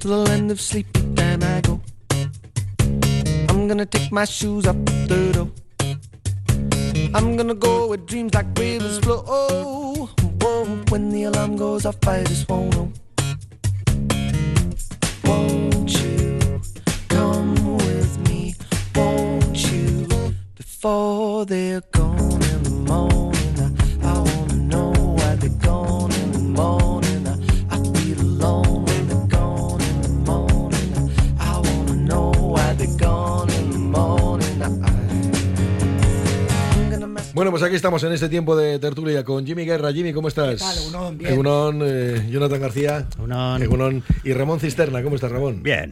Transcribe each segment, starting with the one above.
to the land of sleep, then I go. I'm gonna take my shoes up the door. I'm gonna go where dreams like rivers flow. Oh, when the alarm goes off, I just won't know. Won't you come with me? Won't you? Before they're gone in the morning, I wanna know why they're gone in the morning. I feel alone when they're gone in the morning. I wanna know why they're gone in the morning. Bueno, pues aquí estamos en este tiempo de tertulia con Jimmy Guerra. Jimmy, ¿cómo estás? ¿Qué tal? Egunon, bien. Egunon, Jonathan García. Egunon. Y Ramón Cisterna. ¿Cómo estás, Ramón? Bien.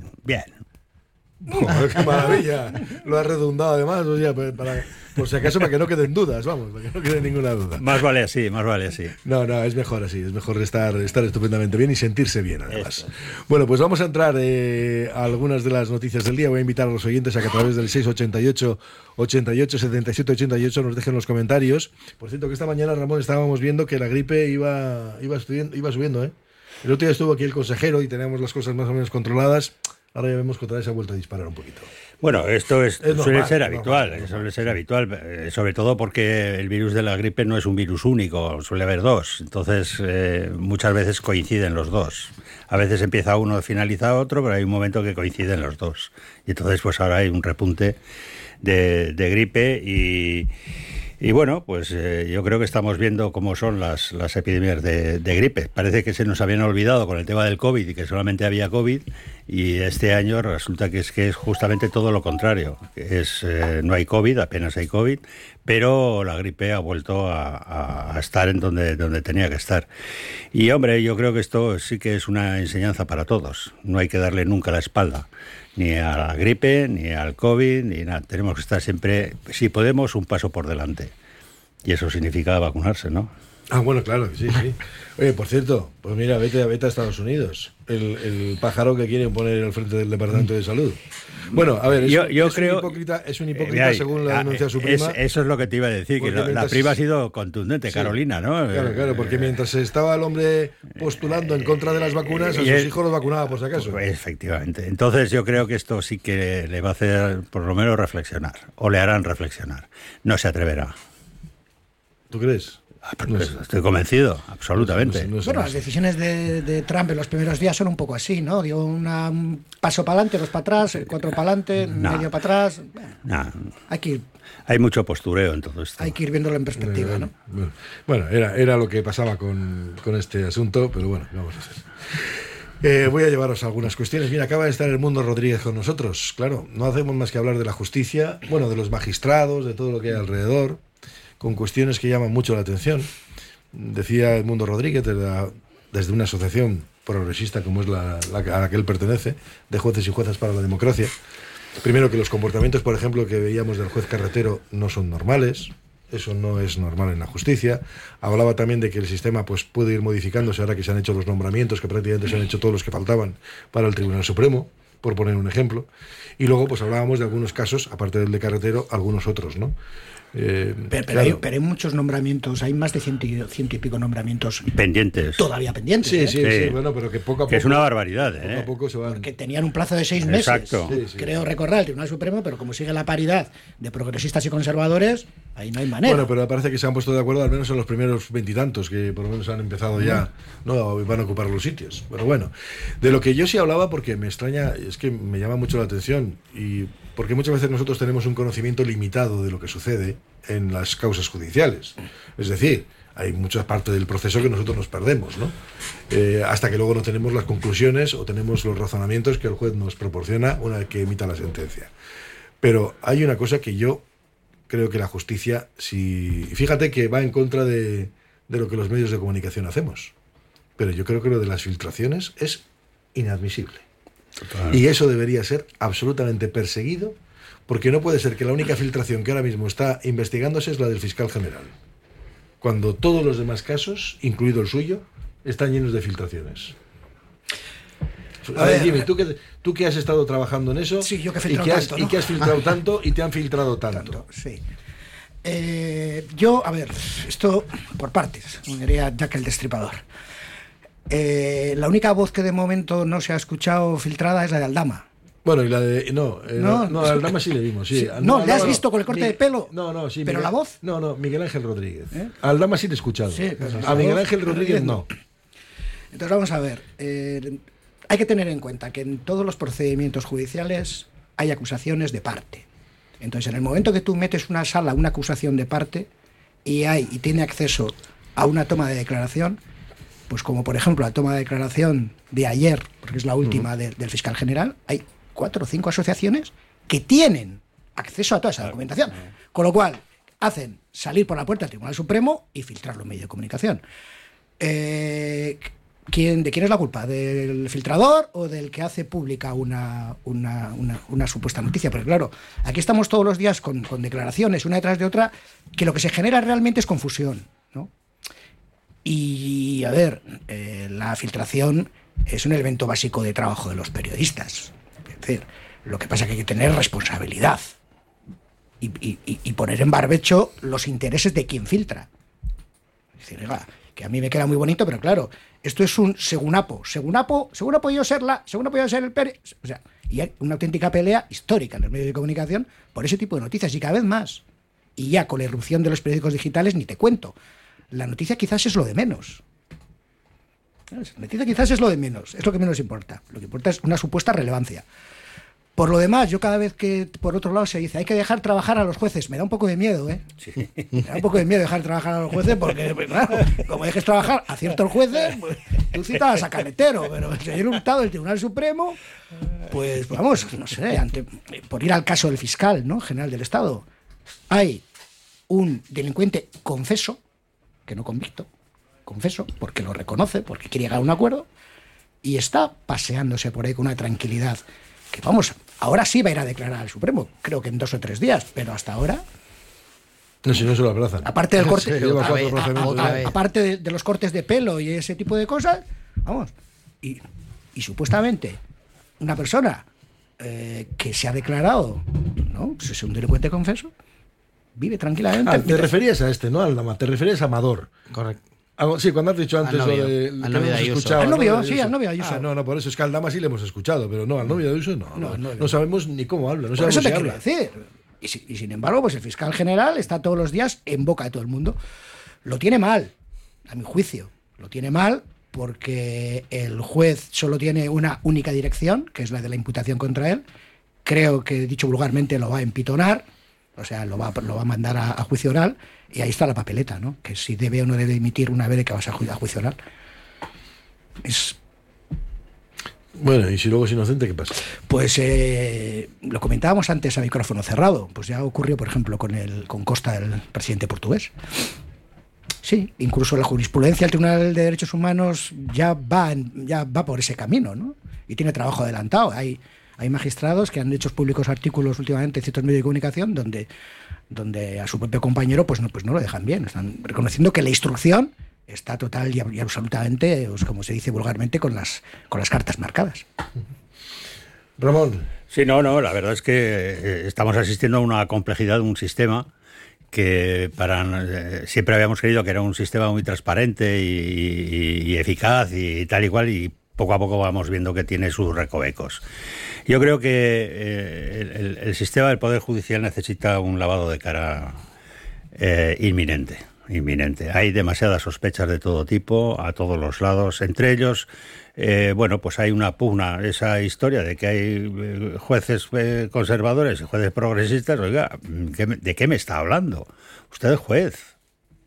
Oh, ¡qué maravilla! Lo has redundado además, o sea, por si acaso, para que no queden dudas, vamos, para que no quede ninguna duda. Más vale así. No, es mejor así, es mejor estar estupendamente bien y sentirse bien, además. Eso. Bueno, pues vamos a entrar a algunas de las noticias del día. Voy a invitar a los oyentes a que a través del 688 88 77 88 nos dejen los comentarios. Por cierto, que esta mañana, Ramón, estábamos viendo que la gripe iba subiendo, ¿eh? El otro día estuvo aquí el consejero y teníamos las cosas más o menos controladas. Ahora ya vemos que otra vez se ha vuelto a disparar un poquito. Bueno, esto normal, suele ser habitual, sobre todo porque el virus de la gripe no es un virus único, suele haber dos, entonces muchas veces coinciden los dos. A veces empieza uno y finaliza otro, pero hay un momento que coinciden los dos. Y entonces pues ahora hay un repunte de gripe y bueno, pues yo creo que estamos viendo cómo son las epidemias de gripe. Parece que se nos habían olvidado con el tema del COVID y que solamente había COVID, y este año resulta que es justamente todo lo contrario. No hay COVID, apenas hay COVID, pero la gripe ha vuelto a estar en donde tenía que estar. Y hombre, yo creo que esto sí que es una enseñanza para todos. No hay que darle nunca la espalda, ni a la gripe, ni al COVID, ni nada. Tenemos que estar siempre, si podemos, un paso por delante. Y eso significa vacunarse, ¿no? Ah, bueno, claro, sí. Oye, por cierto, pues mira, vete a Estados Unidos. El pájaro que quieren poner al frente del Departamento de Salud. Bueno, a ver, yo creo... Es un hipócrita según la denuncia de su prima. Eso es lo que te iba a decir, que la prima ha sido contundente, sí. Carolina, ¿no? Claro, porque mientras estaba el hombre postulando en contra de las vacunas, a sus hijos los vacunaba por si acaso. Pues, efectivamente. Entonces yo creo que esto sí que le va a hacer por lo menos reflexionar, o le harán reflexionar. No se atreverá. ¿Tú crees? No sé. Estoy convencido, absolutamente. No sé. Bueno, las decisiones de Trump en los primeros días son un poco así, ¿no? Dio un paso para adelante, dos para atrás, cuatro para adelante, medio para atrás. Hay mucho postureo en todo esto. Hay que ir viéndolo en perspectiva, ¿no? Bueno, era lo que pasaba con este asunto, pero bueno, ¿qué vamos a hacer? Voy a llevaros algunas cuestiones. Mira, acaba de estar Edmundo Rodríguez con nosotros. Claro, no hacemos más que hablar de la justicia, bueno, de los magistrados, de todo lo que hay alrededor, con cuestiones que llaman mucho la atención. Decía Edmundo Rodríguez desde una asociación progresista como es a la que él pertenece, de jueces y juezas para la democracia. Primero, que los comportamientos, por ejemplo, que veíamos del juez Carretero no son normales. Eso no es normal en la justicia. Hablaba también de que el sistema pues puede ir modificándose ahora que se han hecho los nombramientos, que prácticamente se han hecho todos los que faltaban para el Tribunal Supremo, por poner un ejemplo. Y luego pues hablábamos de algunos casos, aparte del de Carretero, algunos otros, ¿no? Pero hay muchos nombramientos, hay más de ciento y pico nombramientos pendientes. Todavía pendientes. Sí, bueno, pero que poco a poco. Que es una barbaridad, Poco a poco se van. Porque tenían un plazo de 6 meses. Exacto. Creo recordar el Tribunal Supremo, pero como sigue la paridad de progresistas y conservadores, ahí no hay manera. Bueno, pero parece que se han puesto de acuerdo, al menos en los primeros veintitantos, que por lo menos han empezado ya, no van a ocupar los sitios. Pero bueno, de lo que yo sí hablaba, porque me extraña, es que me llama mucho la atención, y porque muchas veces nosotros tenemos un conocimiento limitado de lo que sucede en las causas judiciales. Es decir, hay mucha parte del proceso que nosotros nos perdemos, ¿no? Hasta que luego no tenemos las conclusiones o tenemos los razonamientos que el juez nos proporciona una vez que emita la sentencia. Pero hay una cosa que yo creo que la justicia, fíjate que va en contra de lo que los medios de comunicación hacemos, pero yo creo que lo de las filtraciones es inadmisible. Total. Y eso debería ser absolutamente perseguido, porque no puede ser que la única filtración que ahora mismo está investigándose es la del fiscal general, cuando todos los demás casos, incluido el suyo, están llenos de filtraciones. A ver, Jimmy, tú que has estado trabajando en eso, sí, yo que he filtrado tanto, ¿no? Y que has filtrado tanto y te han filtrado tanto. Sí. Yo, a ver, esto por partes, como diría Jack el Destripador. La única voz que de momento no se ha escuchado filtrada es la de Aldama. Bueno, y la de... No, a Aldama sí le vimos, sí. No, ¿le has visto con el corte de pelo? No, sí. ¿Pero Miguel, la voz? No, Miguel Ángel Rodríguez. A Aldama sí te he escuchado. Sí, a Miguel Ángel Rodríguez no. Entonces vamos a ver. Hay que tener en cuenta que en todos los procedimientos judiciales hay acusaciones de parte. Entonces, en el momento que tú metes una sala una acusación de parte y tiene acceso a una toma de declaración, pues como por ejemplo la toma de declaración de ayer, porque es la última del fiscal general, hay 4 o 5 asociaciones que tienen acceso a toda esa documentación. Con lo cual, hacen salir por la puerta al Tribunal Supremo y filtrarlo en medio de comunicación. ¿De quién es la culpa? ¿Del filtrador o del que hace pública una supuesta noticia? Porque claro, aquí estamos todos los días con declaraciones una detrás de otra, que lo que se genera realmente es confusión, ¿no? Y, a ver, la filtración es un elemento básico de trabajo de los periodistas. Es decir, lo que pasa es que hay que tener responsabilidad y poner en barbecho los intereses de quien filtra. Es decir, oiga, que a mí me queda muy bonito, pero claro, esto es un segunapo yo ser el Pérez. O sea, y hay una auténtica pelea histórica en los medios de comunicación por ese tipo de noticias, y cada vez más. Y ya con la irrupción de los periódicos digitales ni te cuento. La noticia quizás es lo de menos. La noticia quizás es lo de menos, es lo que menos importa. Lo que importa es una supuesta relevancia. Por lo demás, yo cada vez que por otro lado se dice hay que dejar trabajar a los jueces, me da un poco de miedo, ¿eh? Sí. Me da un poco de miedo dejar trabajar a los jueces porque, pues, claro, como dejes trabajar a ciertos jueces, pues, tú citas a Carretero, pero el señor Hurtado del Tribunal Supremo, pues vamos, no sé, por ir al caso del fiscal, ¿no?, general del Estado, hay un delincuente confeso, que no convicto, confeso, porque lo reconoce, porque quiere llegar a un acuerdo, y está paseándose por ahí con una tranquilidad que, vamos, ahora sí va a ir a declarar al Supremo, creo que en 2 o 3 días, pero hasta ahora... No, si no se lo abrazan. Aparte del corte, Sí, aparte de los cortes de pelo y ese tipo de cosas, vamos, y supuestamente una persona que se ha declarado, ¿no?, pues es un delincuente confeso, vive tranquilamente. Te referías a este, ¿no? Aldama, te referías a Amador. Correcto. Sí, cuando has dicho antes al novio, lo de... al novio de Ayuso. Al novio, sí, al novio de Ayuso. No, por eso es que al Aldama sí le hemos escuchado, pero no, al novio de Ayuso no sabemos ni cómo habla, no sabemos eso te si quiero habla. decir. Y sin embargo, pues el fiscal general está todos los días en boca de todo el mundo. Lo tiene mal, a mi juicio. Lo tiene mal porque el juez solo tiene una única dirección, que es la de la imputación contra él. Creo que, dicho vulgarmente, lo va a empitonar, o sea, lo va a mandar a juicio oral, y ahí está la papeleta, ¿no?, que si debe o no debe emitir una vez de que vas a juicio oral. Bueno, y si luego es inocente, ¿qué pasa? Pues lo comentábamos antes a micrófono cerrado. Pues ya ocurrió, por ejemplo, con Costa, el presidente portugués. Sí, incluso la jurisprudencia del Tribunal de Derechos Humanos ya va por ese camino, ¿no? Y tiene trabajo adelantado. Hay magistrados que han hecho públicos artículos últimamente en ciertos medios de comunicación donde a su propio compañero pues no lo dejan bien. Están reconociendo que la instrucción está total y absolutamente, pues, como se dice vulgarmente, con las cartas marcadas. Ramón. Sí, no, la verdad es que estamos asistiendo a una complejidad de un sistema que siempre habíamos creído que era un sistema muy transparente y eficaz y tal y cual, y poco a poco vamos viendo que tiene sus recovecos. Yo creo que el sistema del Poder Judicial necesita un lavado de cara inminente. Hay demasiadas sospechas de todo tipo, a todos los lados. Entre ellos, pues hay una pugna, esa historia de que hay jueces conservadores y jueces progresistas. Oiga, ¿de qué me está hablando? Usted es juez.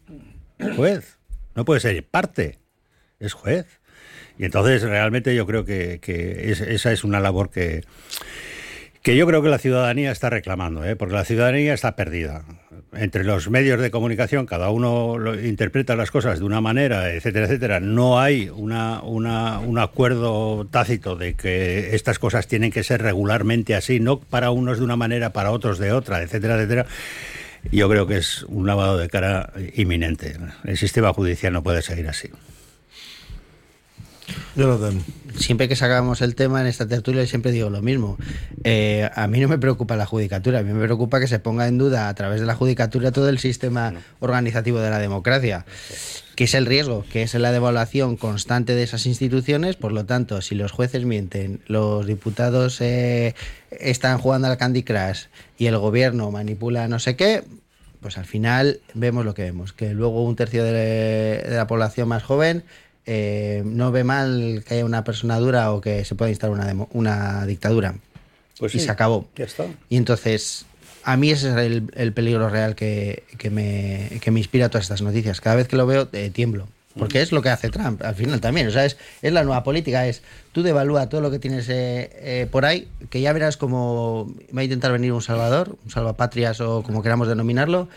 No puede ser parte, es juez. Y entonces realmente yo creo que esa es una labor que yo creo que la ciudadanía está reclamando, porque la ciudadanía está perdida. Entre los medios de comunicación, cada uno interpreta las cosas de una manera, etcétera, etcétera. No hay un acuerdo tácito de que estas cosas tienen que ser regularmente así, no para unos de una manera, para otros de otra, etcétera, etcétera. Yo creo que es un lavado de cara inminente. El sistema judicial no puede seguir así. Jonathan. Siempre que sacamos el tema en esta tertulia siempre digo lo mismo. A mí no me preocupa la judicatura, a mí me preocupa que se ponga en duda a través de la judicatura todo el sistema organizativo de la democracia. ¿Qué es el riesgo? Que es la devaluación constante de esas instituciones. Por lo tanto, si los jueces mienten, los diputados están jugando al Candy Crush y el gobierno manipula no sé qué, pues al final vemos lo que vemos, que luego un tercio de la población más joven no ve mal que haya una persona dura o que se pueda instaurar una dictadura. Pues y sí, se acabó. Ya está. Y entonces, a mí ese es el peligro real que me inspira todas estas noticias. Cada vez que lo veo, tiemblo. Porque es lo que hace Trump, al final también. O sea, es la nueva política, tú devalúa todo lo que tienes por ahí, que ya verás cómo va a intentar venir un salvador, un salvapatrias o como queramos denominarlo,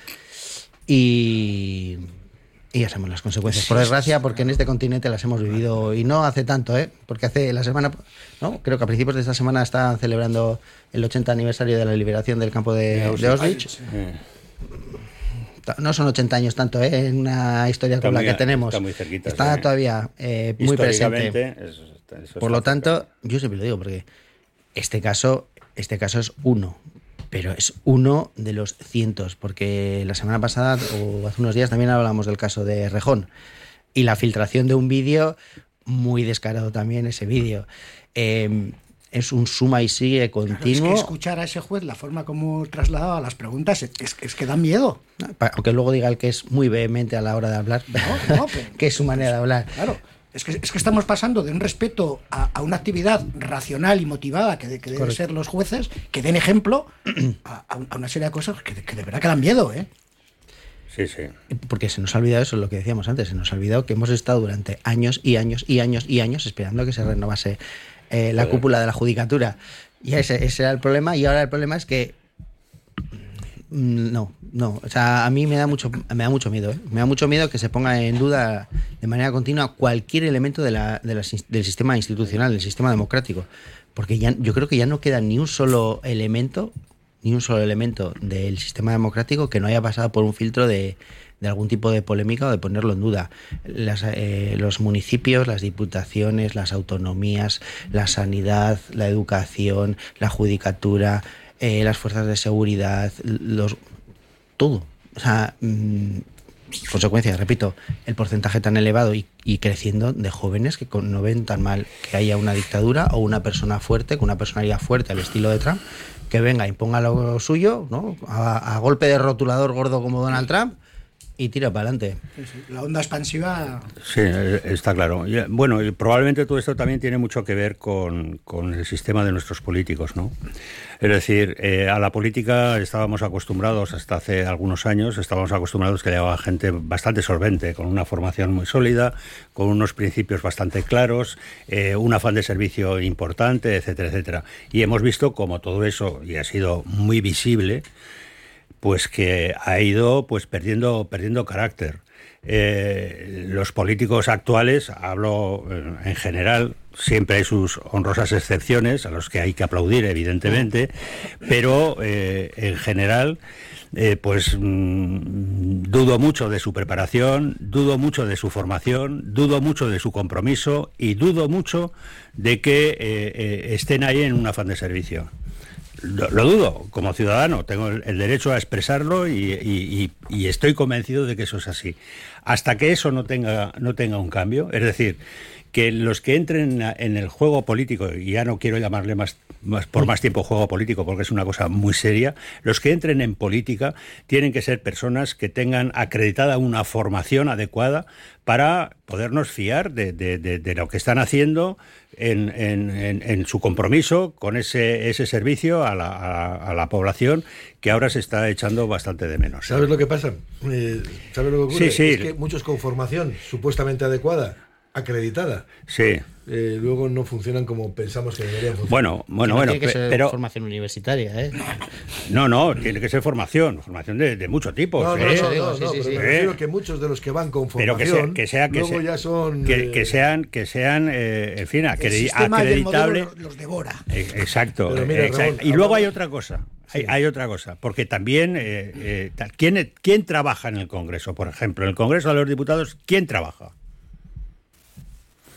y ya sabemos las consecuencias, por desgracia, porque en este continente las hemos vivido, y no hace tanto, porque hace la semana, ¿no? Creo que a principios de esta semana están celebrando el 80 aniversario de la liberación del campo de Auschwitz. No son 80 años tanto, en una historia como la que tenemos. Está muy cerquita. Está todavía muy presente. Eso por lo tanto, yo siempre lo digo, porque este caso es uno. Pero es uno de los cientos, porque la semana pasada o hace unos días también hablamos del caso de Rejón y la filtración de un vídeo muy descarado también, ese vídeo. Es un suma y sigue continuo. Claro, es que escuchar a ese juez, la forma como trasladaba las preguntas, es que da miedo. Aunque luego diga el que es muy vehemente a la hora de hablar, pero, que es su manera de hablar. Claro. Es que estamos pasando de un respeto a una actividad racional y motivada que deben ser los jueces, que den ejemplo, a una serie de cosas que de verdad que dan miedo, ¿eh? Sí, sí. Porque se nos ha olvidado eso, lo que decíamos antes, se nos ha olvidado que hemos estado durante años y años y años y años esperando que se renovase la cúpula de la judicatura. Y ese era el problema, y ahora el problema es que no, o sea, a mí me da mucho miedo, me da mucho miedo que se ponga en duda de manera continua cualquier elemento del sistema institucional, del sistema democrático, porque yo creo que ya no queda ni un solo elemento del sistema democrático que no haya pasado por un filtro de algún tipo de polémica o de ponerlo en duda. Los municipios, las diputaciones, las autonomías, la sanidad, la educación, la judicatura, las fuerzas de seguridad, todo. O sea, consecuencias, repito, el porcentaje tan elevado y creciendo de jóvenes que no ven tan mal que haya una dictadura o una persona fuerte, con una personalidad fuerte al estilo de Trump, que venga, imponga lo suyo, ¿no? A golpe de rotulador gordo como Donald Trump, y tira para adelante. Sí. La onda expansiva... Sí, está claro. Bueno, y probablemente todo esto también tiene mucho que ver con el sistema de nuestros políticos, ¿no? Es decir, a la política estábamos acostumbrados, hasta hace algunos años, que llevaba gente bastante solvente, con una formación muy sólida, con unos principios bastante claros, un afán de servicio importante, etcétera, etcétera. Y hemos visto como todo eso, y ha sido muy visible, pues que ha ido pues perdiendo carácter. Los políticos actuales, hablo en general, siempre hay sus honrosas excepciones a los que hay que aplaudir, evidentemente, pero en general dudo mucho de su preparación, dudo mucho de su formación, dudo mucho de su compromiso y dudo mucho de que estén ahí en un afán de servicio. Lo dudo, como ciudadano, tengo el derecho a expresarlo y estoy convencido de que eso es así. Hasta que eso no tenga un cambio, es decir, que los que entren en el juego político, y ya no quiero llamarle por más tiempo juego político porque es una cosa muy seria, los que entren en política tienen que ser personas que tengan acreditada una formación adecuada para podernos fiar de lo que están haciendo en su compromiso con ese servicio a la población, que ahora se está echando bastante de menos. ¿Sabes lo que pasa? ¿Sabes lo que ocurre? Sí. Es que muchos con formación supuestamente adecuada, acreditada, sí, luego no funcionan como pensamos que deberían funcionar. Bueno, tiene que ser formación universitaria, ¿eh? No, tiene que ser formación de mucho tipo. No, pero me refiero que muchos de los que van con formación, luego ya son... Que sean, en fin, acreditables. Los devora. Exacto. Pero mira, exacto. Ramón, y luego hay otra cosa. Sí. Hay otra cosa, porque también ¿quién trabaja en el Congreso? Por ejemplo, en el Congreso de los Diputados, ¿quién trabaja?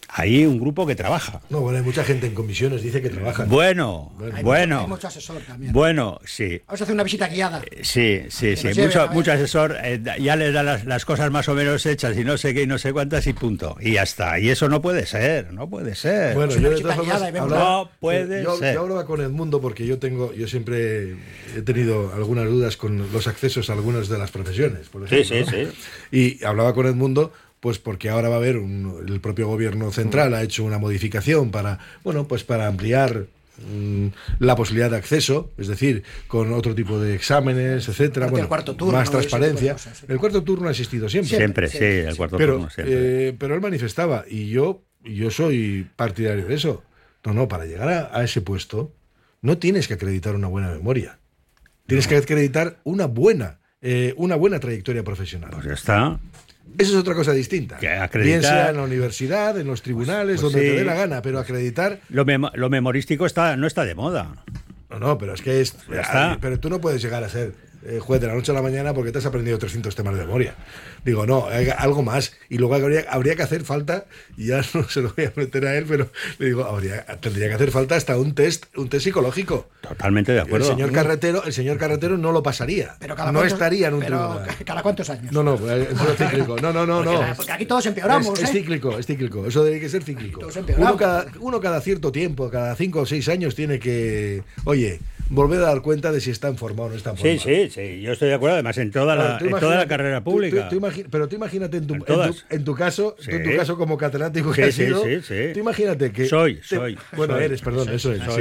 Hay un grupo que trabaja. No, bueno, hay mucha gente en comisiones, dice que trabajan. Bueno. Hay mucho asesor también. Bueno, sí. Vamos a hacer una visita guiada. Sí. Mucho asesor ya le da las cosas más o menos hechas y no sé qué y no sé cuántas y punto. Y ya está. Y eso no puede ser. Bueno, yo de todas formas no puede ser. Yo hablaba con Edmundo porque yo siempre he tenido algunas dudas con los accesos a algunas de las profesiones, por ejemplo. Sí. Y hablaba con Edmundo pues porque ahora va a haber el propio gobierno central ha hecho una modificación para ampliar la posibilidad de acceso, es decir, con otro tipo de exámenes, etcétera, el cuarto turno, más transparencia. Cosas, sí. El cuarto turno ha existido siempre. El cuarto turno siempre. Pero él manifestaba, y yo soy partidario de eso. No, para llegar a ese puesto no tienes que acreditar una buena memoria. Tienes que acreditar una buena trayectoria profesional. Pues ya está. Eso es otra cosa distinta. Que acreditar, bien sea en la universidad, en los tribunales, donde te dé la gana, pero acreditar... Lo memorístico no está de moda. No, pero es que pero tú no puedes llegar a ser juez de la noche a la mañana porque te has aprendido 300 temas de memoria. Digo, no, algo más. Y luego habría que hacer falta, y ya no se lo voy a meter a él, pero le digo, tendría que hacer falta hasta un test psicológico. Totalmente de acuerdo. El señor Carretero no lo pasaría. Pero no estaría en un tribunal. ¿Cada cuántos años? No, es cíclico. No. Porque aquí todos empeoramos. Es cíclico. Eso debe que ser cíclico. Uno cada cierto tiempo, cada 5 o 6 años tiene que, volver a dar cuenta de si están formados o no están formados. Sí, yo estoy de acuerdo, además en toda la carrera pública. Pero tú imagínate en tu caso como catedrático que has sido, tú imagínate que... Soy. Bueno, eres, perdón, eso es.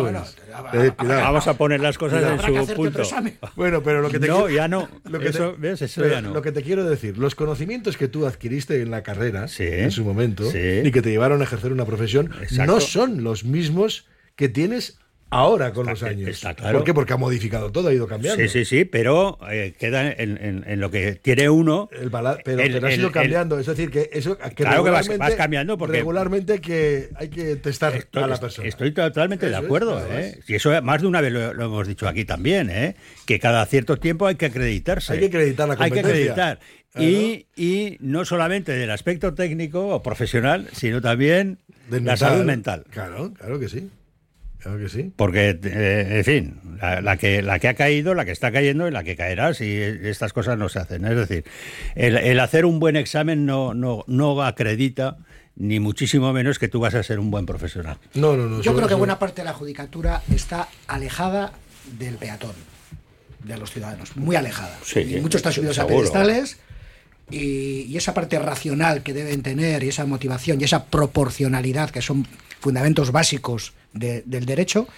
Vamos a poner las cosas en su punto. Bueno, pero lo que te ya no. Eso ya no. Lo que te quiero decir, los conocimientos que tú adquiriste en la carrera, en su momento, sí, y que te llevaron a ejercer una profesión, no son los mismos que tienes ahora con los años. Está claro. ¿Por qué? Porque ha modificado todo, ha ido cambiando. Sí, pero queda en lo que tiene uno. Pero ha ido cambiando. Es decir, que eso. Claro que vas cambiando porque. Regularmente que hay que testar a la persona. Estoy totalmente de acuerdo. Y eso más de una vez lo hemos dicho aquí también, que cada cierto tiempo hay que acreditarse. Hay que acreditar la competencia. Hay que acreditar. Y no solamente del aspecto técnico o profesional, sino también la salud mental. Claro que sí. Claro que sí. Porque, en fin, la que ha caído, la que está cayendo y la que caerá si estas cosas no se hacen. Es decir, el hacer un buen examen no acredita, ni muchísimo menos que tú vas a ser un buen profesional. No. Yo creo que buena parte de la judicatura está alejada del peatón, de los ciudadanos, muy alejada. Sí, y muchos están subidos a pedestales. Y esa parte racional que deben tener, y esa motivación y esa proporcionalidad, que son fundamentos básicos del derecho,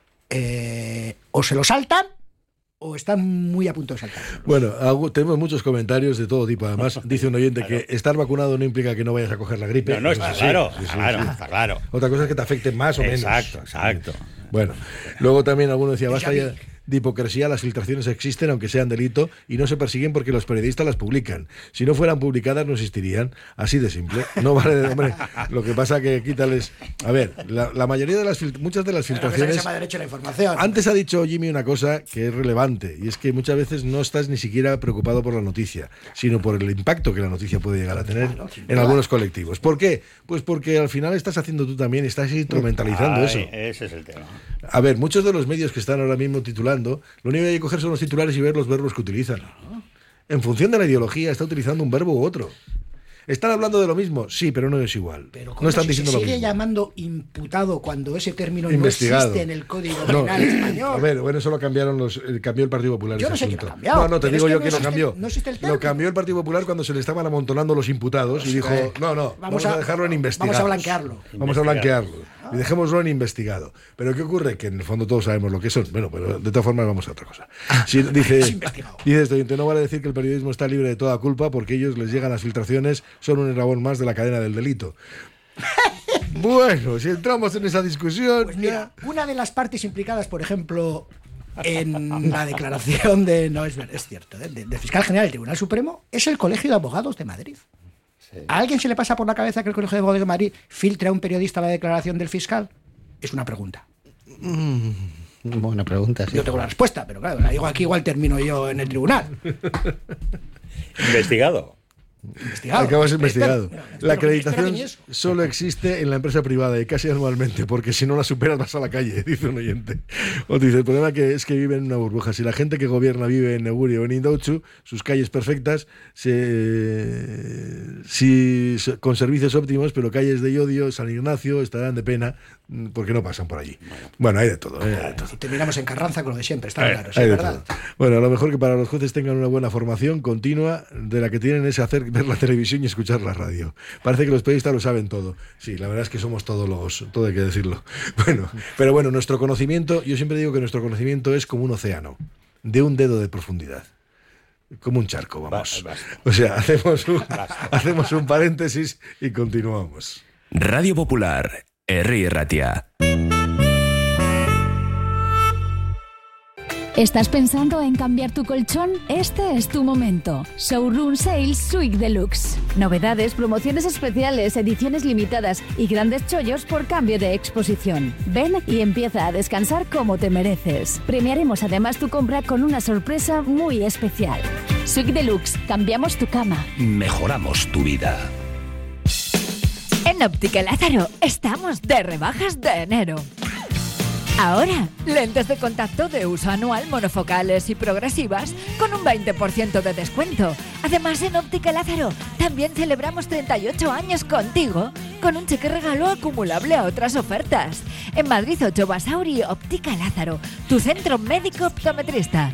o se lo saltan o están muy a punto de saltar. Bueno, tenemos muchos comentarios de todo tipo. Además, dice un oyente que estar vacunado no implica que no vayas a coger la gripe. No, está claro, está claro. Otra cosa es que te afecte más o menos. Exacto. Bueno, luego también alguno decía, basta ya de hipocresía, las filtraciones existen aunque sean delito y no se persiguen porque los periodistas las publican. Si no fueran publicadas no existirían, así de simple. No vale, hombre, lo que pasa que quítales... A ver, la mayoría de muchas de las filtraciones... Se llama derecho a la información. Antes ha dicho Jimmy una cosa que es relevante y es que muchas veces no estás ni siquiera preocupado por la noticia, sino por el impacto que la noticia puede llegar a tener en algunos colectivos. ¿Por qué? Pues porque al final estás haciendo tú también, estás instrumentalizando eso. Ese es el tema. A ver, muchos de los medios que están ahora mismo titulando, lo único que hay que coger son los titulares y ver los verbos que utilizan. En función de la ideología, está utilizando un verbo u otro. ¿Están hablando de lo mismo? Sí, pero no es igual. Pero no están si diciendo lo mismo. Se sigue llamando imputado cuando ese término investigado no existe en el Código Penal español. A ver, bueno, eso lo cambió el Partido Popular. Yo no sé qué lo ha cambiado. No, te digo yo que lo cambió. No existe el término. Lo cambió el Partido Popular cuando se le estaban amontonando los imputados y dijo, vamos a dejarlo en investigado. Vamos a blanquearlo. Y dejémoslo en investigado. Pero ¿qué ocurre? Que en el fondo todos sabemos lo que son. Bueno, pero de todas formas vamos a otra cosa. Dice esto, no vale decir que el periodismo está libre de toda culpa porque ellos les llegan las filtraciones, son un eslabón más de la cadena del delito. Bueno, si entramos en esa discusión... Pues mira, una de las partes implicadas, por ejemplo, en la declaración de... No, es cierto, de fiscal general del Tribunal Supremo, es el Colegio de Abogados de Madrid. Sí. ¿A alguien se le pasa por la cabeza que el Colegio de Abogados de Madrid filtre a un periodista la declaración del fiscal? Es una pregunta. Buena pregunta, sí. Yo tengo la respuesta, pero claro, la digo aquí, igual termino yo en el tribunal. Investigado. Investigado. Acabas investigado. Espera, La acreditación espera, eso. solo existe en la empresa privada y casi anualmente, porque si no la superas vas a la calle, dice un oyente. O dice, el problema es que viven en una burbuja. Si la gente que gobierna vive en Neguri o en Indautxu, sus calles perfectas, con servicios óptimos, pero calles de Llodio, San Ignacio, estarán de pena porque no pasan por allí. Bueno, hay de todo. Hay de todo. Y terminamos en Carranza con lo de siempre, está claro, sí, Hay de ¿verdad? todo. Bueno, a lo mejor que para los jueces tengan una buena formación continua, de la que tienen es ver la televisión y escuchar la radio. Parece que los periodistas lo saben todo. Sí, la verdad es que somos todo hay que decirlo. Bueno, pero bueno, nuestro conocimiento, yo siempre digo que nuestro conocimiento es como un océano, de un dedo de profundidad. Como un charco, vamos. Basta. O sea, hacemos un paréntesis y continuamos. Radio Popular, Herri Ratia. ¿Estás pensando en cambiar tu colchón? Este es tu momento. Showroom Sales Suite Deluxe. Novedades, promociones especiales, ediciones limitadas y grandes chollos por cambio de exposición. Ven y empieza a descansar como te mereces. Premiaremos además tu compra con una sorpresa muy especial. Suite Deluxe. Cambiamos tu cama. Mejoramos tu vida. En Óptica Lázaro estamos de rebajas de enero. Ahora, lentes de contacto de uso anual monofocales y progresivas con un 20% de descuento. Además, en Óptica Lázaro también celebramos 38 años contigo con un cheque regalo acumulable a otras ofertas. En Madrid 8 Basauri, Óptica Lázaro, tu centro médico optometrista.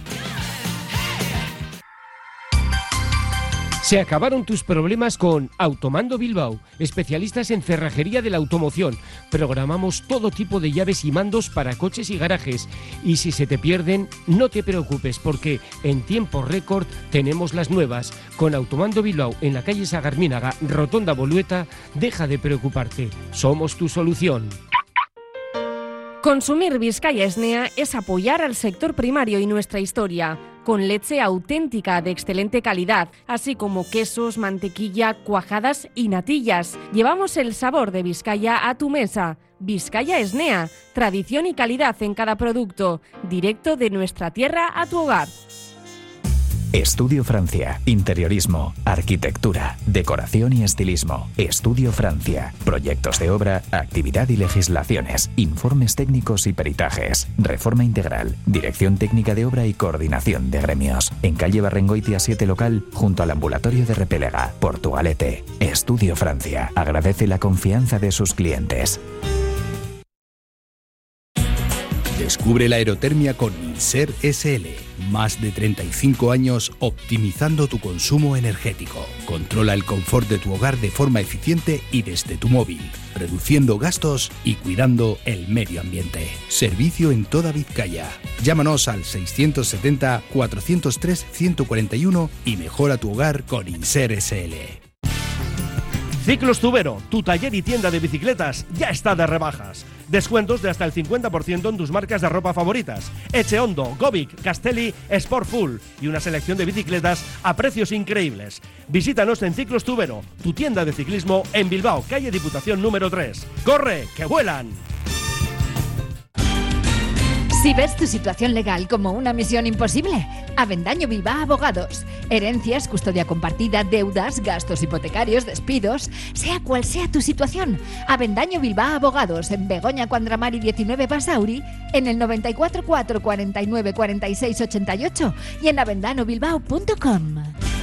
Se acabaron tus problemas con Automando Bilbao, especialistas en cerrajería de la automoción. Programamos todo tipo de llaves y mandos para coches y garajes. Y si se te pierden, no te preocupes, porque en tiempo récord tenemos las nuevas. Con Automando Bilbao en la calle Sagarmínaga, Rotonda Bolueta, deja de preocuparte. Somos tu solución. Consumir Vizcaya Esnea es apoyar al sector primario y nuestra historia, con leche auténtica de excelente calidad, así como quesos, mantequilla, cuajadas y natillas. Llevamos el sabor de Vizcaya a tu mesa. Vizcaya Esnea, tradición y calidad en cada producto, directo de nuestra tierra a tu hogar. Estudio Francia. Interiorismo, arquitectura, decoración y estilismo. Estudio Francia. Proyectos de obra, actividad y legislaciones. Informes técnicos y peritajes. Reforma integral. Dirección técnica de obra y coordinación de gremios. En calle Barrengoitia 7 local, junto al ambulatorio de Repélega, Portugalete. Estudio Francia. Agradece la confianza de sus clientes. Descubre la aerotermia con Inser SL. Más de 35 años optimizando tu consumo energético. Controla el confort de tu hogar de forma eficiente y desde tu móvil, reduciendo gastos y cuidando el medio ambiente. Servicio en toda Vizcaya. Llámanos al 670-403-141 y mejora tu hogar con Inser SL. Ciclos Tubero, tu taller y tienda de bicicletas, ya está de rebajas. Descuentos de hasta el 50% en tus marcas de ropa favoritas. Echeondo, Govic, Castelli, Sportfull y una selección de bicicletas a precios increíbles. Visítanos en Ciclos Tubero, tu tienda de ciclismo en Bilbao, calle Diputación número 3. ¡Corre, que vuelan! Si ves tu situación legal como una misión imposible, Avendaño Bilbao Abogados. Herencias, custodia compartida, deudas, gastos hipotecarios, despidos, sea cual sea tu situación. Avendaño Bilbao Abogados en Begoña Cuandramari 19 Basauri, en el 94 4 49 46 88 y en avendanobilbao.com.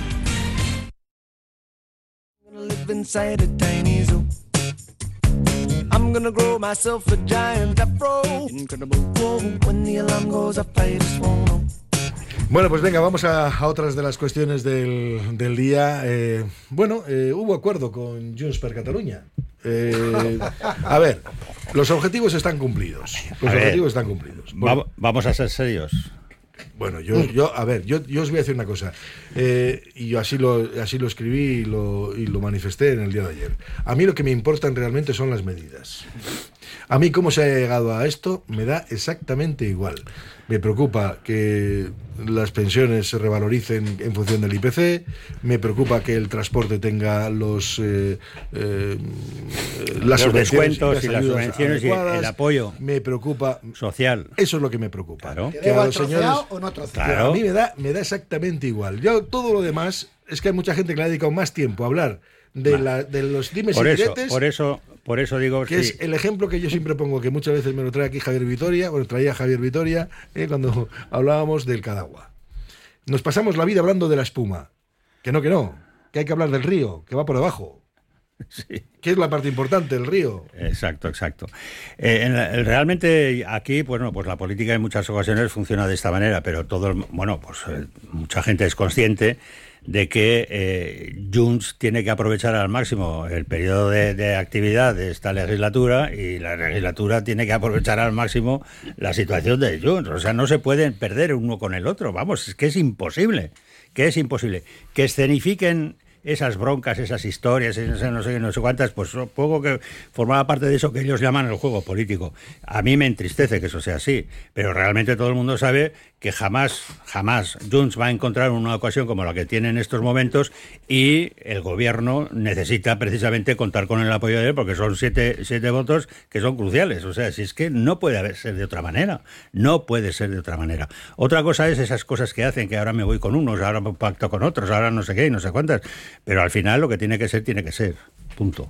I'm gonna grow myself a giant afro. When the alarm goes off, I just wanna know. Bueno, pues venga, vamos a otras de las cuestiones del día. Hubo acuerdo con Junts per Catalunya. A ver, los objetivos están cumplidos. Vamos a ser serios. Bueno, yo os voy a decir una cosa, y yo así lo escribí y lo manifesté en el día de ayer. A mí lo que me importan realmente son las medidas. A mí cómo se ha llegado a esto me da exactamente igual. Me preocupa que las pensiones se revaloricen en función del IPC, me preocupa que el transporte tenga los descuentos y las subvenciones adecuadas, y el apoyo me preocupa social. Eso es lo que me preocupa. Claro. Que a los señores, o no claro, a mí me da exactamente igual. Yo todo lo demás es que hay mucha gente que le ha dedicado más tiempo a hablar de los dimes y diretes. Por eso digo que es el ejemplo que yo siempre pongo, que muchas veces me lo trae aquí Javier Vitoria, traía Javier Vitoria cuando hablábamos del Cadagua. Nos pasamos la vida hablando de la espuma. Que no, que hay que hablar del río, que va por debajo. Sí. Que es la parte importante del río. Exacto. Realmente aquí, bueno, pues la política en muchas ocasiones funciona de esta manera, pero mucha gente es consciente de que Junts tiene que aprovechar al máximo el periodo de actividad de esta legislatura, y la legislatura tiene que aprovechar al máximo la situación de Junts. O sea, no se pueden perder uno con el otro. Vamos, es que es imposible. Que escenifiquen esas broncas, esas historias, no sé cuántas, pues supongo que formaba parte de eso que ellos llaman el juego político. A mí me entristece que eso sea así, pero realmente todo el mundo sabe que jamás Junts va a encontrar una ocasión como la que tiene en estos momentos, y el gobierno necesita precisamente contar con el apoyo de él, porque son siete votos que son cruciales. O sea, si es que no puede ser de otra manera. No puede ser de otra manera. Otra cosa es esas cosas que hacen, que ahora me voy con unos, ahora me pacto con otros, ahora no sé qué y no sé cuántas. Pero al final lo que tiene que ser, punto.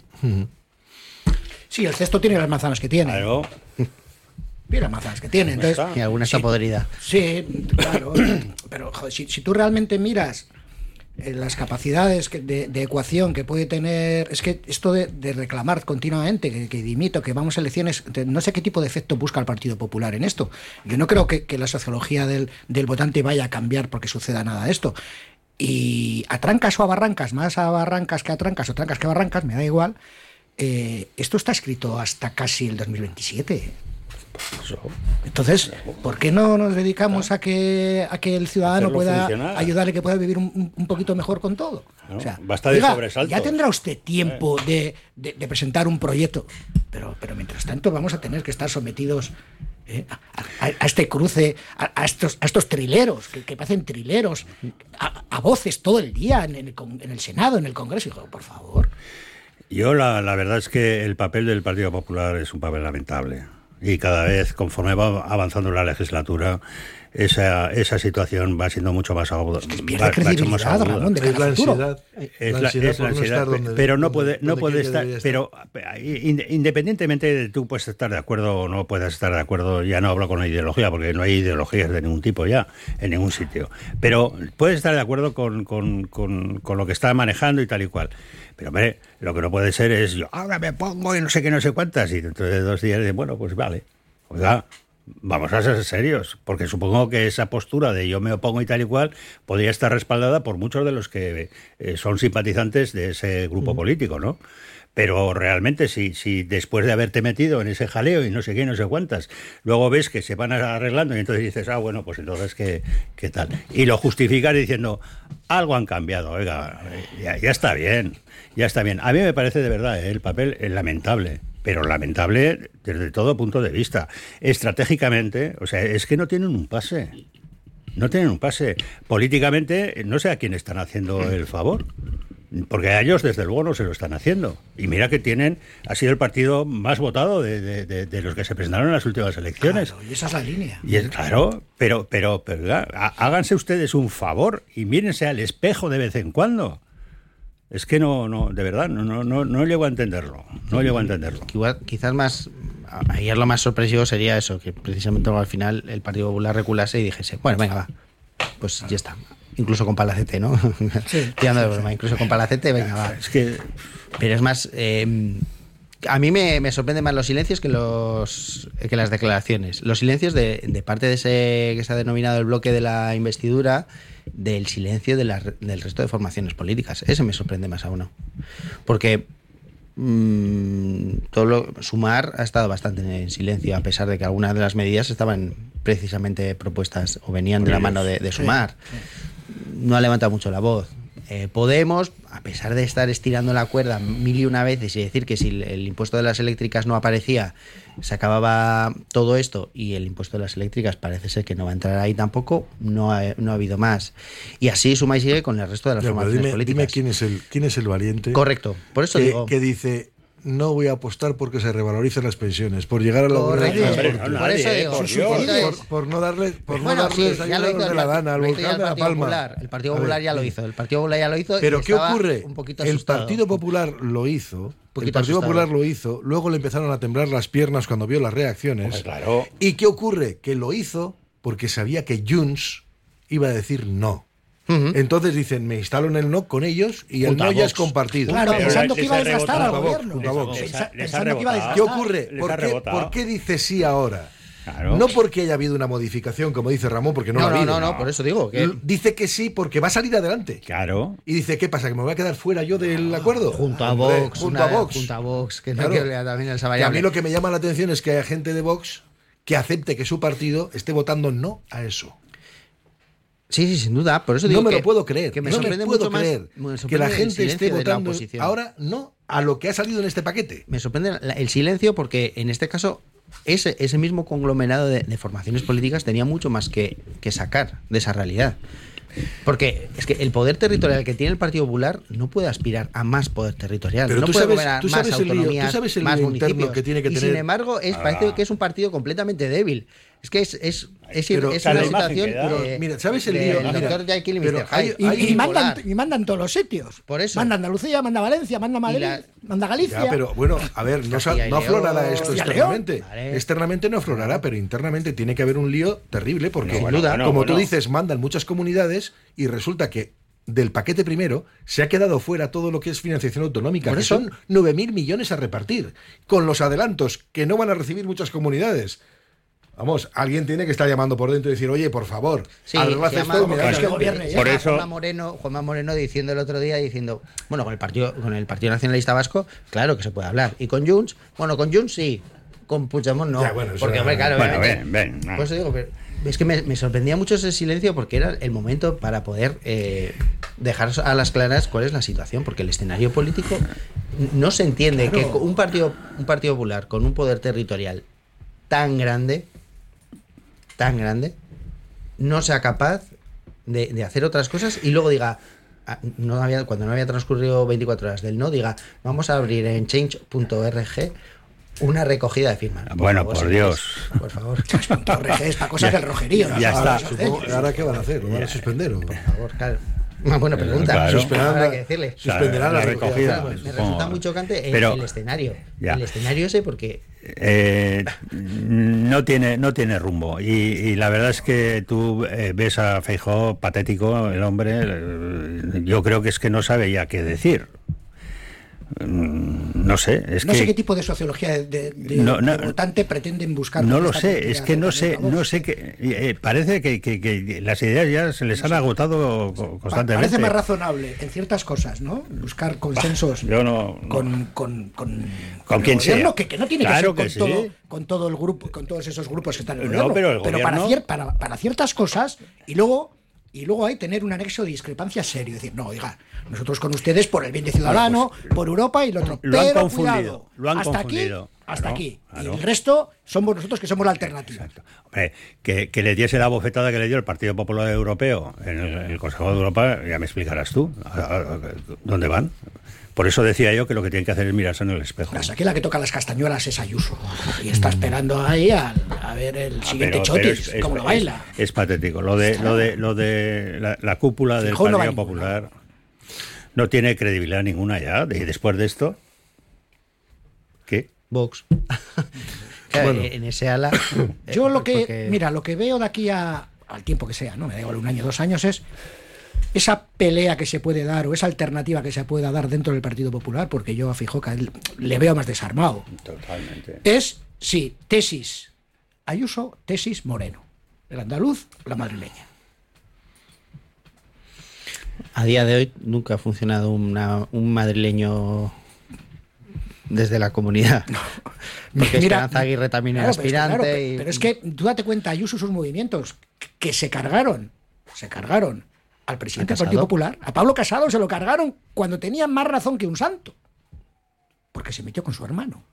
Sí, el cesto tiene las manzanas que tiene. Claro. Tiene las manzanas que tiene. Entonces, y alguna está podrida. Sí, claro. Pero joder, si tú realmente miras las capacidades de ecuación que puede tener, es que esto de reclamar continuamente que dimito, que vamos a elecciones, no sé qué tipo de efecto busca el Partido Popular en esto. Yo no creo que la sociología del votante vaya a cambiar porque suceda nada de esto. Y a trancas o a barrancas, más a barrancas que a trancas o trancas que a barrancas, me da igual, esto está escrito hasta casi el 2027. Entonces, ¿por qué no nos dedicamos a que el ciudadano pueda ayudarle, que pueda vivir un poquito mejor con todo? No, o sea, basta de sobresaltos. Ya tendrá usted tiempo de presentar un proyecto, pero mientras tanto vamos a tener que estar sometidos a este cruce, a estos trileros, que parecen trileros, a voces todo el día en el Senado, en el Congreso. Y digo, por favor. Yo la verdad es que el papel del Partido Popular es un papel lamentable. Y cada vez, conforme va avanzando la legislatura, esa situación va siendo mucho más aguda. Es que pierde credibilidad, Ramón, de cara a futuro. Es la ansiedad, pero no puede estar. Pero independientemente de tú puedes estar de acuerdo o no puedas estar de acuerdo, ya no hablo con la ideología, porque no hay ideologías de ningún tipo ya, en ningún sitio. Pero puedes estar de acuerdo con lo que está manejando y tal y cual. Pero, hombre, lo que no puede ser es yo ahora me pongo y no sé qué, no sé cuántas, y dentro de 2 días dicen, bueno, pues vale. Oiga, vamos a ser serios, porque supongo que esa postura de yo me opongo y tal y cual podría estar respaldada por muchos de los que son simpatizantes de ese grupo político, ¿no? Pero realmente si después de haberte metido en ese jaleo y no sé qué, no sé cuántas, luego ves que se van arreglando y entonces dices, bueno, pues entonces ¿qué tal? Y lo justificas diciendo, algo han cambiado, oiga, ya está bien, ya está bien. A mí me parece de verdad el papel lamentable, pero lamentable desde todo punto de vista. Estratégicamente, o sea, es que no tienen un pase. No tienen un pase. Políticamente, no sé a quién están haciendo el favor. Porque a ellos, desde luego, no se lo están haciendo. Y mira que ha sido el partido más votado de los que se presentaron en las últimas elecciones. Claro, y esa es la línea. Y claro, pero háganse ustedes un favor y mírense al espejo de vez en cuando. Es que no, de verdad, no llego a entenderlo. No llego a entenderlo. Igual, quizás más, ayer lo más sorpresivo sería eso, que precisamente al final el Partido Popular reculase y dijese, bueno, venga, va, pues ya está. Incluso con Palacete, ¿no? Sí. Tirando de broma, incluso con Palacete, venga, va. Es que... Pero es más, a mí me sorprenden más los silencios que las declaraciones. Los silencios de parte de ese que se ha denominado el bloque de la investidura, del silencio del resto de formaciones políticas. Ese me sorprende más a uno. Porque Sumar ha estado bastante en silencio, a pesar de que algunas de las medidas estaban precisamente propuestas o venían de la mano de Sumar. No ha levantado mucho la voz. Podemos, a pesar de estar estirando la cuerda 1001 veces y decir que si el impuesto de las eléctricas no aparecía, se acababa todo esto, y el impuesto de las eléctricas parece ser que no va a entrar ahí tampoco, no ha habido más. Y así suma y sigue con el resto de las formaciones políticas. Dime quién es el valiente. Correcto, por eso digo. Que dice, no voy a apostar porque se revaloricen las pensiones, por llegar a la por no darle ya lo hizo de la Dana al volcán de La Palma. El Partido Popular ya lo hizo. El Partido Popular ya lo hizo. Pero y ¿qué ocurre? Un poquito el asustado. Partido Popular lo hizo. El Partido asustado. Popular lo hizo. Luego le empezaron a temblar las piernas cuando vio las reacciones. Pues claro. ¿Y qué ocurre? Que lo hizo porque sabía que Junts iba a decir no. Entonces dicen, me instalo en el no con ellos y el no ya es compartido. Claro, pensando que iba a desgastar al gobierno. Pensando que iba a desgastar. ¿Qué ocurre? ¿Por qué dice sí ahora? Claro. No porque haya habido una modificación, como dice Ramón, porque no la ha habido. No, por eso digo que... Dice que sí porque va a salir adelante. Claro. Y dice, ¿qué pasa? ¿Que me voy a quedar fuera yo del acuerdo? Junto a Hombre, Vox. Junto a Vox, que claro. no que lea también esa Que a variable. mí lo que me llama la atención es que haya gente de Vox que acepte que su partido esté votando no a eso. Sí, sin duda. Por eso digo no me que, lo puedo creer. Que me no sorprende me puedo mucho creer más, que la gente esté de la votando oposición. ahora no a lo que ha salido en este paquete. Me sorprende el silencio porque en este caso ese mismo conglomerado de formaciones políticas tenía mucho más que sacar de esa realidad. Porque es que el poder territorial que tiene el Partido Popular no puede aspirar a más poder territorial. Pero no tú puede sabes, gobernar tú más sabes el lío, autonomías, tú sabes el más lío interno municipios. que tiene que y tener. sin embargo, parece que es un partido completamente débil. Es que es Pero, una situación. Mira, ¿sabes el lío? El doctor Jackie pero y mandan todos los sitios. Por eso. Manda Andalucía, manda Valencia, manda Madrid, manda Galicia. Ya, pero bueno, a ver, no aflorará esto Castilla y externamente. León. Vale. Externamente no aflorará, pero internamente tiene que haber un lío terrible porque, Bueno, como tú dices, mandan muchas comunidades y resulta que del paquete primero se ha quedado fuera todo lo que es financiación autonómica, Por que eso. son 9.000 millones a repartir, con los adelantos que no van a recibir muchas comunidades. Vamos, alguien tiene que estar llamando por dentro y decir, oye, por favor, arreglad esto. Por eso Juanma Moreno diciendo el otro día, bueno, con el Partido Nacionalista Vasco, claro que se puede hablar. Y con Junts, sí, con Puigdemont no. Ya, bueno, porque, hombre, claro, ven. Por eso digo, es que me sorprendía mucho ese silencio porque era el momento para poder dejar a las claras cuál es la situación, porque el escenario político no se entiende que un partido popular con un poder territorial tan grande no sea capaz de hacer otras cosas y luego diga, cuando no había transcurrido 24 horas del no, diga, vamos a abrir en change.org una recogida de firmas. Bueno, por Dios. Por favor. .org es para cosas del rojerío. Ya está. ¿Ahora qué van a hacer? ¿Lo van a suspender? Por favor, claro. Una buena pregunta. Claro. Habrá que decirle. Suspenderán la recogida. Me resulta muy chocante el escenario. Ya. El escenario ese porque... no tiene rumbo. Y la verdad es que tú ves a Feijóo patético, el hombre. Yo creo que es que no sabe ya qué decir. No sé, no sé qué tipo de sociología de votante pretenden buscar. No lo sé, es que no sé que parece que las ideas ya se les han agotado constantemente. Parece más razonable en ciertas cosas, ¿no? Buscar consensos con quien sea. Que no tiene claro que ser con todo el grupo, con todos esos grupos que están en el gobierno. Pero el gobierno... para ciertas cosas y luego hay tener un anexo de discrepancia serio. Decir, no, oiga, nosotros con ustedes por el bien de ciudadano, por Europa y lo otro. Lo han confundido. Hasta aquí. Claro. Y el resto somos nosotros que somos la alternativa. Hombre, que le diese la bofetada que le dio el Partido Popular Europeo en el Consejo de Europa, ya me explicarás tú. ¿Dónde van? Por eso decía yo que lo que tienen que hacer es mirarse en el espejo. Aquí la que toca las castañuelas es Ayuso. Y está esperando ahí a ver el siguiente chotis, cómo lo baila. Es patético. Lo de la cúpula del Partido Popular no tiene credibilidad ninguna ya. Después de esto, ¿qué? Vox. Bueno. En ese ala. Yo lo que veo de aquí al tiempo que sea, no me da igual 1 año, 2 años, es esa pelea que se puede dar o esa alternativa que se pueda dar dentro del Partido Popular, porque yo a Feijóo le veo más desarmado. Totalmente. Es, sí, tesis Ayuso, tesis Moreno. El andaluz, la madrileña. A día de hoy nunca ha funcionado un madrileño desde la comunidad. No. Porque Esperanza Aguirre también era aspirante. Pero es que tú date cuenta, Ayuso, sus movimientos que se cargaron al presidente del Partido Popular, a Pablo Casado se lo cargaron cuando tenía más razón que un santo, porque se metió con su hermano.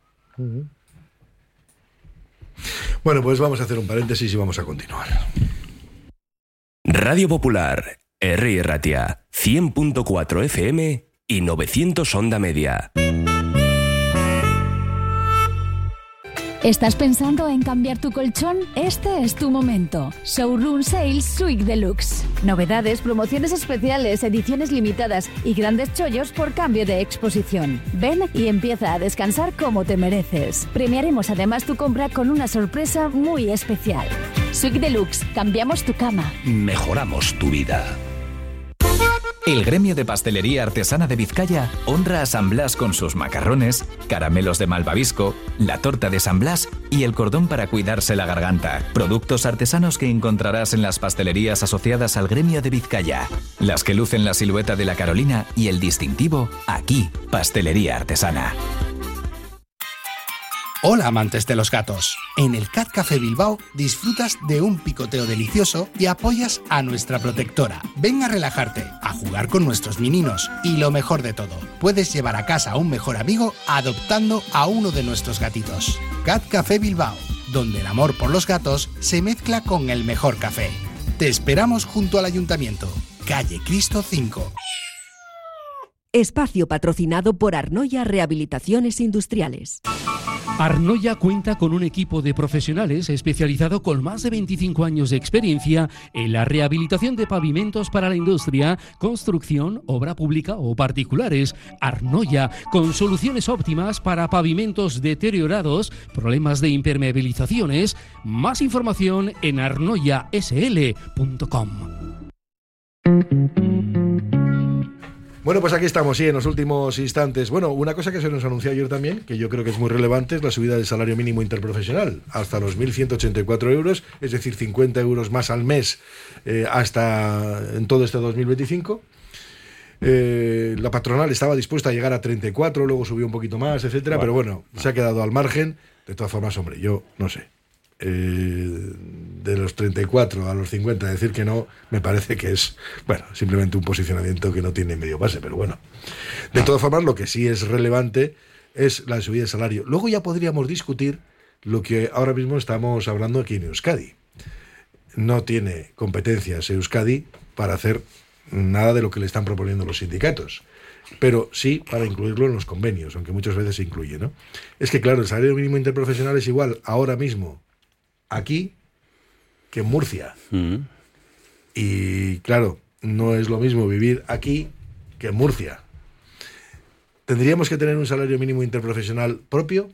Bueno, pues vamos a hacer un paréntesis y vamos a continuar. Radio Popular, R. Ratia, 100.4 FM y 900 onda media. ¿Estás pensando en cambiar tu colchón? Este es tu momento. Showroom Sales Suite Deluxe. Novedades, promociones especiales, ediciones limitadas y grandes chollos por cambio de exposición. Ven y empieza a descansar como te mereces. Premiaremos además tu compra con una sorpresa muy especial. Suite Deluxe. Cambiamos tu cama. Mejoramos tu vida. El gremio de pastelería artesana de Vizcaya honra a San Blas con sus macarrones, caramelos de malvavisco, la torta de San Blas y el cordón para cuidarse la garganta. Productos artesanos que encontrarás en las pastelerías asociadas al gremio de Vizcaya. Las que lucen la silueta de la Carolina y el distintivo, aquí, Pastelería Artesana. Hola amantes de los gatos. En el Cat Café Bilbao disfrutas de un picoteo delicioso y apoyas a nuestra protectora. Ven a relajarte, a jugar con nuestros meninos y lo mejor de todo, puedes llevar a casa a un mejor amigo adoptando a uno de nuestros gatitos. Cat Café Bilbao, donde el amor por los gatos se mezcla con el mejor café. Te esperamos junto al Ayuntamiento, calle Cristo 5. Espacio patrocinado por Arnoya Rehabilitaciones Industriales. Arnoya cuenta con un equipo de profesionales especializado con más de 25 años de experiencia en la rehabilitación de pavimentos para la industria, construcción, obra pública o particulares. Arnoya, con soluciones óptimas para pavimentos deteriorados, problemas de impermeabilizaciones. Más información en arnoyasl.com. Bueno, pues aquí estamos, sí, en los últimos instantes. Bueno, una cosa que se nos anunció ayer también, que yo creo que es muy relevante, es la subida del salario mínimo interprofesional hasta los 1.184 euros, es decir, 50 euros más al mes hasta en todo este 2025. La patronal estaba dispuesta a llegar a 34, luego subió un poquito más, etcétera, pero bueno, se ha quedado al margen. De todas formas, hombre, yo no sé. De los 34 a los 50 decir que no, me parece que es, bueno, simplemente un posicionamiento que no tiene medio base, pero bueno. De todas formas, lo que sí es relevante es la subida de salario. Luego ya podríamos discutir lo que ahora mismo estamos hablando aquí en Euskadi. No tiene competencias Euskadi para hacer nada de lo que le están proponiendo los sindicatos, pero sí para incluirlo en los convenios, aunque muchas veces se incluye, ¿no? Es que claro, el salario mínimo interprofesional es igual ahora mismo aquí que en Murcia. Y claro, no es lo mismo vivir aquí que en Murcia. ¿Tendríamos que tener un salario mínimo interprofesional propio?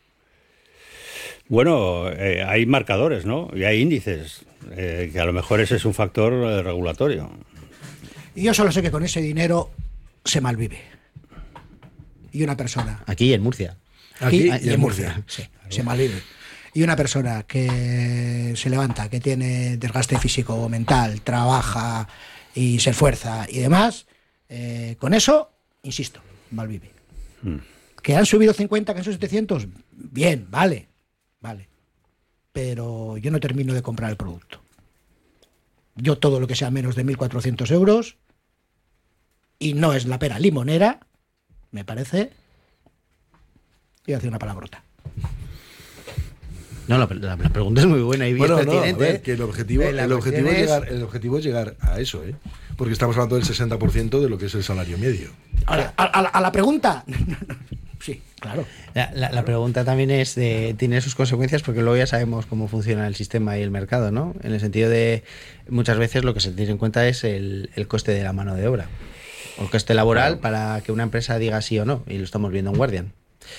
Bueno, hay marcadores, ¿no? Y hay índices, que a lo mejor ese es un factor regulatorio. Y yo solo sé que con ese dinero se malvive. Y una persona... Aquí en Murcia. Aquí y en Murcia. Sí, se malvive. Y una persona que se levanta, que tiene desgaste físico o mental, trabaja y se esfuerza y demás, con eso, insisto, malvive. ¿Que han subido 50, que son 700? Bien, vale. Pero yo no termino de comprar el producto. Yo todo lo que sea menos de 1.400 euros, y no es la pera limonera, me parece... Voy a decir una palabrota. No, la pregunta es muy buena y bien pertinente. A ver, que el objetivo es llegar a eso, ¿eh? Porque estamos hablando del 60% de lo que es el salario medio. Ahora, a la pregunta... Sí, claro. La pregunta también es tiene sus consecuencias, porque luego ya sabemos cómo funciona el sistema y el mercado, ¿no? En el sentido de, muchas veces lo que se tiene en cuenta es el coste de la mano de obra, o el coste laboral, para que una empresa diga sí o no, y lo estamos viendo en Guardian.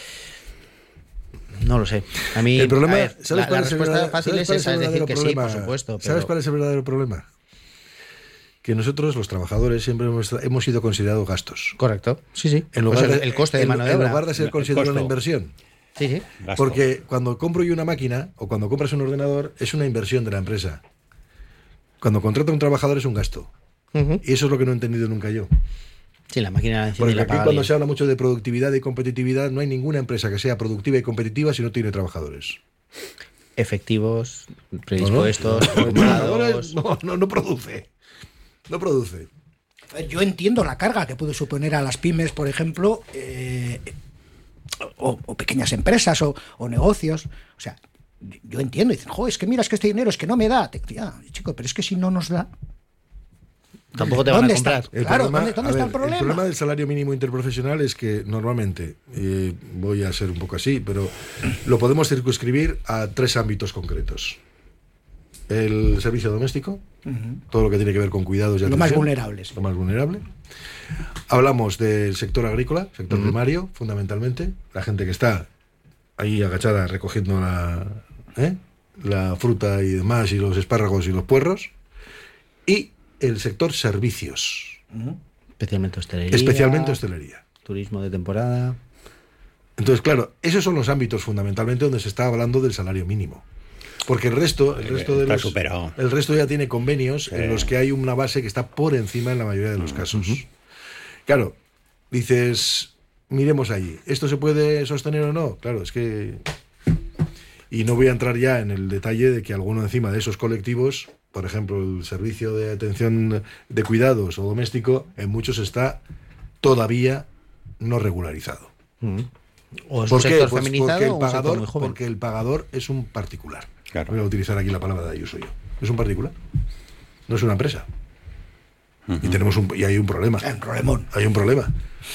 No lo sé. A mí, el problema, la respuesta fácil es esa, es decir que sí, por supuesto. ¿Sabes cuál es el verdadero problema? Que nosotros, los trabajadores, siempre hemos sido considerados gastos. Correcto. Sí. En lugar el coste de mano de obra. En lugar de ser considerado una inversión. Sí. Gasto. Porque cuando compro yo una máquina o cuando compras un ordenador, es una inversión de la empresa. Cuando contrata a un trabajador es un gasto. Y eso es lo que no he entendido nunca yo. Sí, la máquina la porque la aquí cuando se habla mucho de productividad y competitividad, no hay ninguna empresa que sea productiva y competitiva si no tiene trabajadores. Efectivos, predispuestos, no produce. No produce. Yo entiendo la carga que puede suponer a las pymes, por ejemplo, o pequeñas empresas o negocios. O sea, yo entiendo. Dicen, es que mira, es que este dinero es que no me da. Ya, chico, pero es que si no nos da... Tampoco te van a ¿Dónde comprar. está? Claro, ¿dónde está el problema? El problema del salario mínimo interprofesional es que normalmente, voy a ser un poco así, pero lo podemos circunscribir a 3 ámbitos concretos. El servicio doméstico, todo lo que tiene que ver con cuidados y lo atención. más vulnerable. Sí. Lo más vulnerable. Hablamos del sector agrícola, sector primario, fundamentalmente. La gente que está ahí agachada recogiendo la fruta y demás, y los espárragos y los puerros. Y el sector servicios. Especialmente hostelería. Especialmente hostelería. Turismo de temporada. Entonces, claro, esos son los ámbitos fundamentalmente donde se está hablando del salario mínimo. Porque el resto ya tiene convenios en los que hay una base que está por encima en la mayoría de los casos. Claro, dices, miremos allí, ¿esto se puede sostener o no? Claro, es que... Y no voy a entrar ya en el detalle de que alguno encima de esos colectivos, por ejemplo, el servicio de atención de cuidados o doméstico, en muchos está todavía no regularizado. O es un sector feminizado porque o un sector muy joven. Porque el pagador es un particular. Claro. Voy a utilizar aquí la palabra de Ayuso yo. Es un particular. No es una empresa. Y hay un problema. Hay un problema.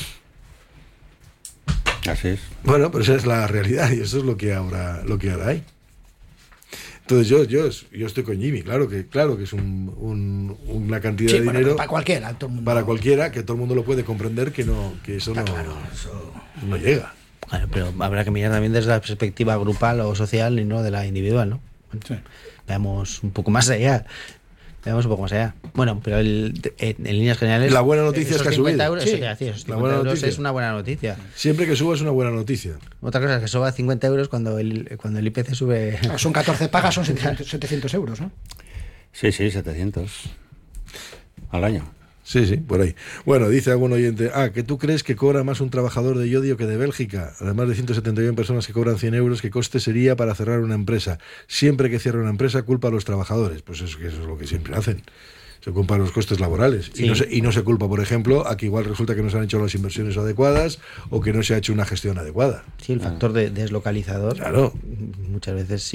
Así es. Bueno, pero esa es la realidad y eso es lo que ahora hay. Entonces yo estoy con Jimmy, claro que es una cantidad de dinero para cualquiera, todo el mundo. Para cualquiera, que todo el mundo lo puede comprender, que eso no llega. Claro, pero habrá que mirar también desde la perspectiva grupal o social y no de la individual, ¿no? Sí. Veamos un poco más allá. Bueno, pero en líneas generales... La buena noticia es que ha subido. Euros, sí, esos 50 euros es una buena noticia. Siempre que suba es una buena noticia. Otra cosa es que suba 50 euros cuando el IPC sube... Son 14 pagas, son 700 euros, ¿no? Sí, 700 al año. Sí, por ahí. Bueno, dice algún oyente, que tú crees que cobra más un trabajador de Llodio que de Bélgica. Además de 171 personas que cobran 100 euros, ¿qué coste sería para cerrar una empresa? Siempre que cierra una empresa, culpa a los trabajadores. Pues eso es lo que siempre hacen. Se culpan los costes laborales. Sí. Y no se culpa, por ejemplo, a que igual resulta que no se han hecho las inversiones adecuadas o que no se ha hecho una gestión adecuada. Sí, el factor deslocalizador. Claro. Muchas veces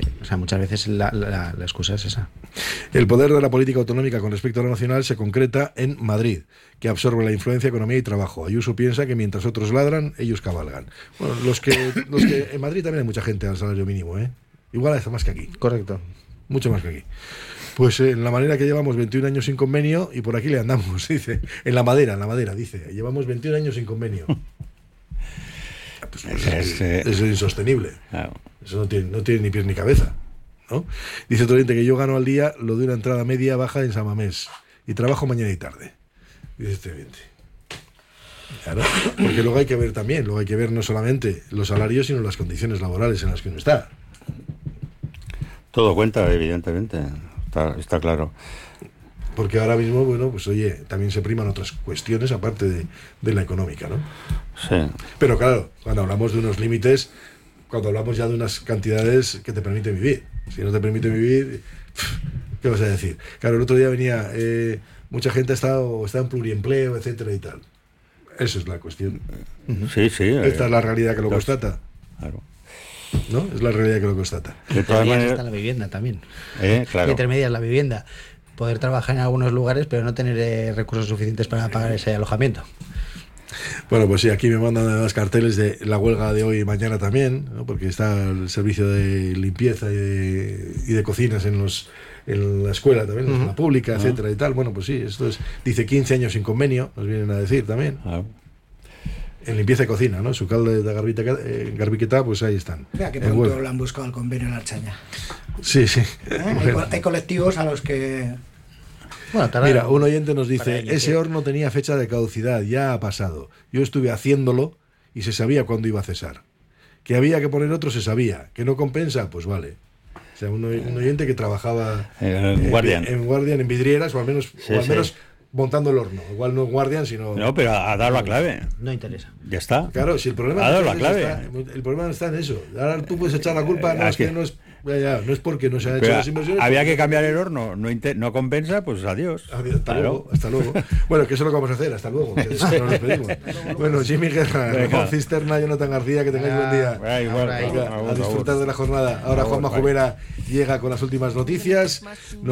la excusa es esa. El poder de la política autonómica con respecto a la nacional se concreta en Madrid, que absorbe la influencia, economía y trabajo. Ayuso piensa que mientras otros ladran, ellos cabalgan. Bueno, los que en Madrid también hay mucha gente al salario mínimo, ¿eh? Igual hasta más que aquí. Correcto. Mucho más que aquí. Pues en la manera que llevamos 21 años sin convenio y por aquí le andamos, dice. En la madera, dice. Llevamos 21 años sin convenio. Pues es insostenible. Claro. Eso no tiene ni pies ni cabeza, ¿no? Dice otro oyente que yo gano al día lo de una entrada media baja en San Mamés y trabajo mañana y tarde. Dice este oyente. Claro, porque luego hay que ver no solamente los salarios, sino las condiciones laborales en las que uno está. Todo cuenta, evidentemente. Está claro. Porque ahora mismo, pues también se priman otras cuestiones aparte de la económica, ¿no? Sí. Pero claro, cuando hablamos de unos límites, cuando hablamos ya de unas cantidades que te permiten vivir. Si no te permiten vivir, ¿qué vas a decir? Claro, el otro día venía, mucha gente está en pluriempleo, etcétera y tal. Eso es la cuestión. Sí. Esta es la realidad que lo pues, constata. Claro. ¿No? Es la realidad que lo constata. De todas maneras está la vivienda también. Claro. Intermedia es la vivienda. Poder trabajar en algunos lugares, pero no tener recursos suficientes para pagar ese alojamiento. Bueno, pues sí, aquí me mandan además carteles de la huelga de hoy y mañana también, ¿no? Porque está el servicio de limpieza y de cocinas en la escuela también, en la pública, etcétera y tal. Bueno, pues sí, esto dice 15 años sin convenio, nos vienen a decir también. En limpieza y cocina, ¿no? Su calde de garbiqueta, pues ahí están. Mira que pronto lo han buscado el convenio en Archaña. Sí. Hay colectivos a los que... Mira, un oyente nos dice, ese horno tenía fecha de caducidad, ya ha pasado. Yo estuve haciéndolo y se sabía cuándo iba a cesar. Que había que poner otro se sabía. Que no compensa, pues vale. O sea, un oyente que trabajaba en vidrieras o al menos montando el horno. Igual no guardian, sino... No, pero ha dado la clave. No interesa. Ya está. Claro, si el problema ha dado la clave. El problema está en eso. Ahora tú puedes echar la culpa, no es porque no se han hecho las inversiones. Había que cambiar el horno, no compensa, pues adiós. Hasta luego. Bueno, que eso es lo que vamos a hacer, hasta luego. Que nos despedimos. Bueno, Jimmy Guerra, Ramón Cisterna, Jonathan García, que tengáis buen día. A disfrutar de la jornada. Ahora Juanma Jubera llega con las últimas noticias.